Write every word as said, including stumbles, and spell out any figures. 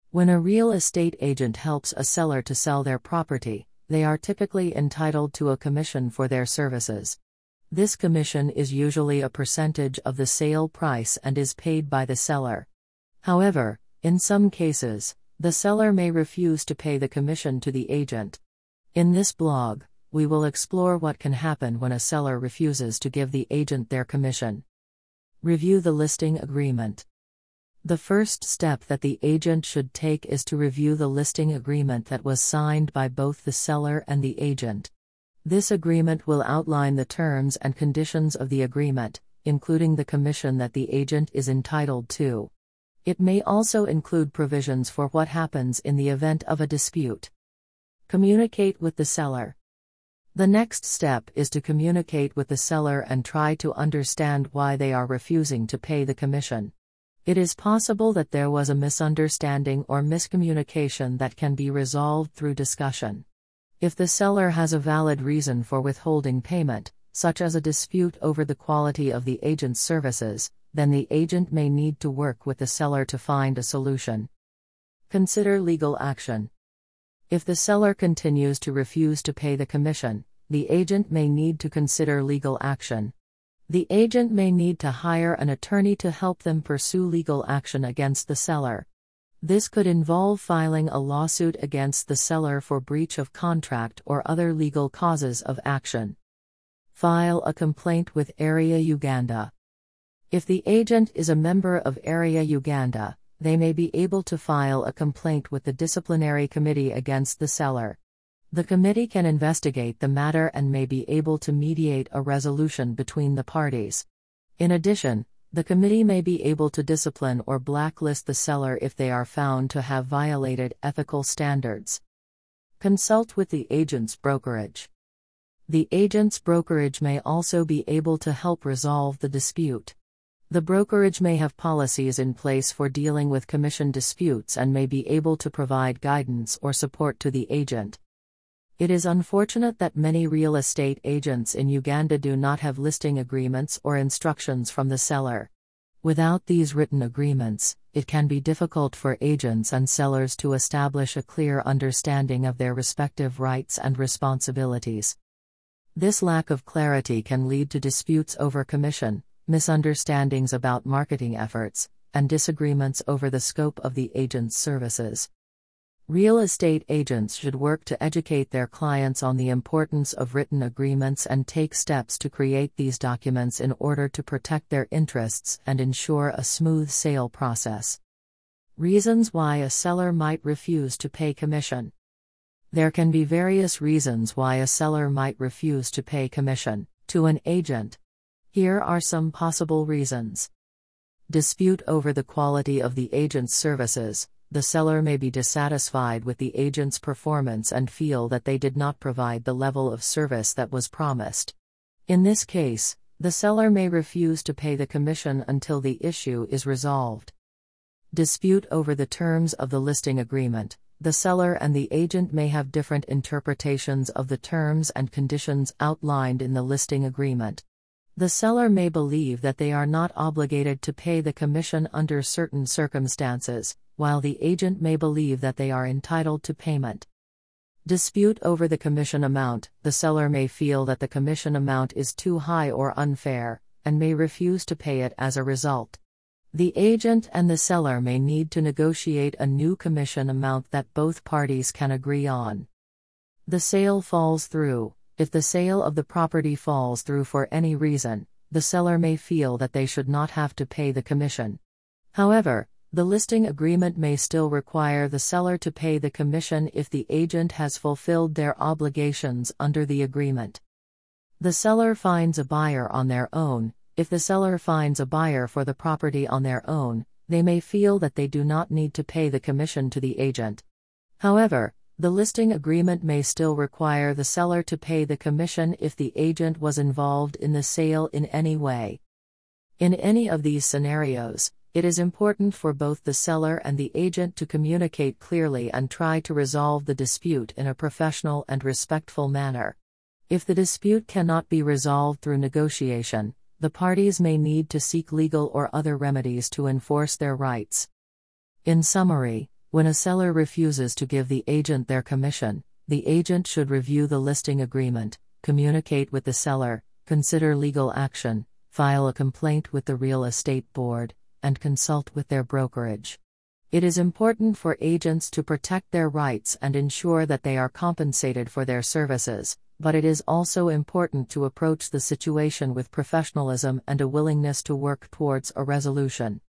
When a real estate agent helps a seller to sell their property, they are typically entitled to a commission for their services. This commission is usually a percentage of the sale price and is paid by the seller. However, in some cases, the seller may refuse to pay the commission to the agent. In this blog, we will explore what can happen when a seller refuses to give the agent their commission. Review the listing agreement. The first step that the agent should take is to review the listing agreement that was signed by both the seller and the agent. This agreement will outline the terms and conditions of the agreement, including the commission that the agent is entitled to. It may also include provisions for what happens in the event of a dispute. Communicate with the seller. The next step is to communicate with the seller and try to understand why they are refusing to pay the commission. It is possible that there was a misunderstanding or miscommunication that can be resolved through discussion. If the seller has a valid reason for withholding payment, such as a dispute over the quality of the agent's services, then the agent may need to work with the seller to find a solution. Consider legal action. If the seller continues to refuse to pay the commission, the agent may need to consider legal action. The agent may need to hire an attorney to help them pursue legal action against the seller. This could involve filing a lawsuit against the seller for breach of contract or other legal causes of action. File a complaint with Area Uganda. If the agent is a member of Area Uganda, they may be able to file a complaint with the disciplinary committee against the seller. The committee can investigate the matter and may be able to mediate a resolution between the parties. In addition, the committee may be able to discipline or blacklist the seller if they are found to have violated ethical standards. Consult with the agent's brokerage. The agent's brokerage may also be able to help resolve the dispute. The brokerage may have policies in place for dealing with commission disputes and may be able to provide guidance or support to the agent. It is unfortunate that many real estate agents in Uganda do not have listing agreements or instructions from the seller. Without these written agreements, it can be difficult for agents and sellers to establish a clear understanding of their respective rights and responsibilities. This lack of clarity can lead to disputes over commission, misunderstandings about marketing efforts, and disagreements over the scope of the agent's services. Real estate agents should work to educate their clients on the importance of written agreements and take steps to create these documents in order to protect their interests and ensure a smooth sale process. Reasons why a seller might refuse to pay commission. There can be various reasons why a seller might refuse to pay commission to an agent. Here are some possible reasons. Dispute over the quality of the agent's services. The seller may be dissatisfied with the agent's performance and feel that they did not provide the level of service that was promised. In this case, the seller may refuse to pay the commission until the issue is resolved. Dispute over the terms of the listing agreement. The seller and the agent may have different interpretations of the terms and conditions outlined in the listing agreement. The seller may believe that they are not obligated to pay the commission under certain circumstances, while the agent may believe that they are entitled to payment. Dispute over the commission amount. The seller may feel that the commission amount is too high or unfair, and may refuse to pay it as a result. The agent and the seller may need to negotiate a new commission amount that both parties can agree on. The sale falls through. If the sale of the property falls through for any reason, the seller may feel that they should not have to pay the commission. However, the listing agreement may still require the seller to pay the commission if the agent has fulfilled their obligations under the agreement. The seller finds a buyer on their own. If the seller finds a buyer for the property on their own, they may feel that they do not need to pay the commission to the agent. However, the listing agreement may still require the seller to pay the commission if the agent was involved in the sale in any way. In any of these scenarios, it is important for both the seller and the agent to communicate clearly and try to resolve the dispute in a professional and respectful manner. If the dispute cannot be resolved through negotiation, the parties may need to seek legal or other remedies to enforce their rights. In summary, When a seller refuses to give the agent their commission, the agent should review the listing agreement, communicate with the seller, consider legal action, file a complaint with the real estate board, and consult with their brokerage. It is important for agents to protect their rights and ensure that they are compensated for their services, but it is also important to approach the situation with professionalism and a willingness to work towards a resolution.